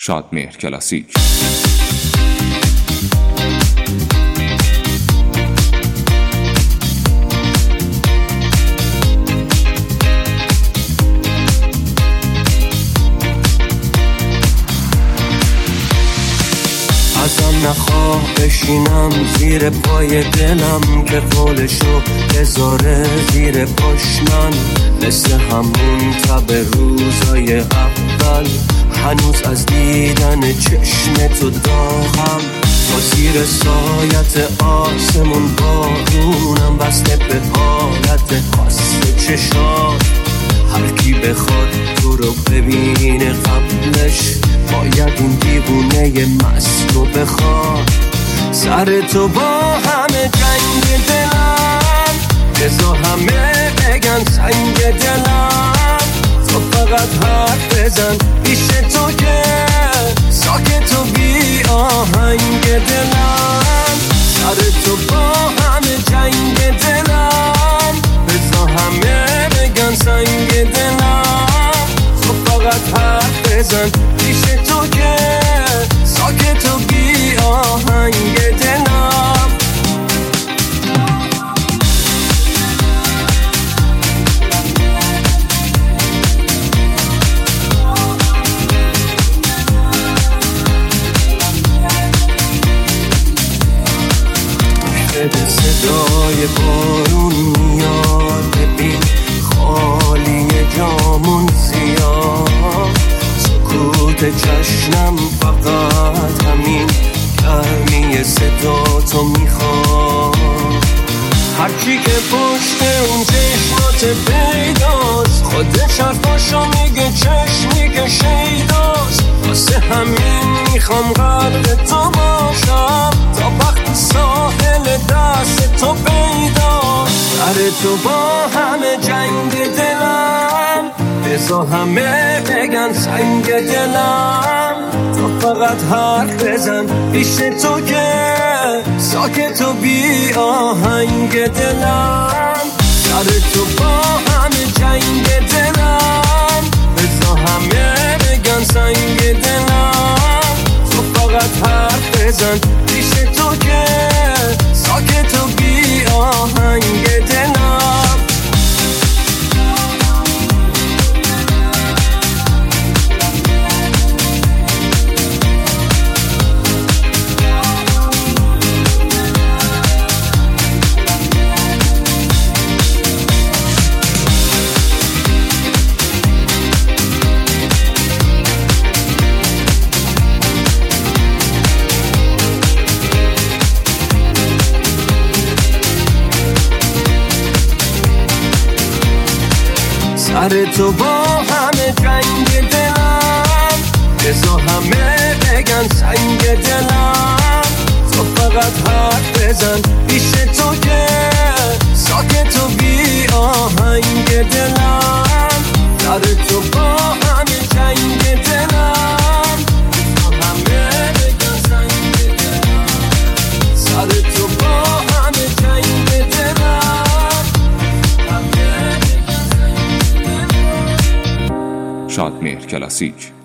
شادمهر کلاسیک. ازم نخواه بشینم زیر پای دلم که قولشو بذاره زیر پشمن، مثل همون تب روزای اول. هنوز از دیدن چشم تو داغم، با زیر سایت آسمون بارونم بسته به حالت خاص چشات. هر کی بخواد تو رو ببینه قبلش باید این دیوونه مست رو بخواد. سر تو با همه جنگ دلم، بزا همه بگن سنگ دلم. تو فقط حرف بزن پیش تو که ساکت و بی آهنگ دلم. سر تو با همه جنگ دلم، بزا همه بگن سنگ دلم. تو فقط حرف بزن پیش تو که ساکت و بی آهنگ دلم. صدای بارون میاد، ببین خالی جامون زیاد. سکوت جشنم فقط همین گرمی صدا تو میخواد. هرچی که پشت اون چشمات پیداست، خودش حرفاشو میگه چشمی که شیداست. واسه همین میخوام قلب تو باشم تا وقتی ساحل دست تو پیداست. سر تو با همه جنگ دلم، بزا همه بگن سنگ دلم. تو فقط حرف بزن پیش تو که ساکت و بی آهنگ دلم. سر تو با همه جنگ دلم، بزا همه بگن سنگ دلم. تو فقط حرف بزن پیش تو که ساکت و بی آهنگ دلم. سر تو با همه جنگ دلم، بزا همه بگن سنگ دلم. تو فقط حرف بزن پیش تو که ساکت و بی آهنگ دلم. سر تو با همه جنگ دلم، بزا همه بگن سنگ دلم. سر تو با همه جنگ دلم، شادمهر کلاسیک.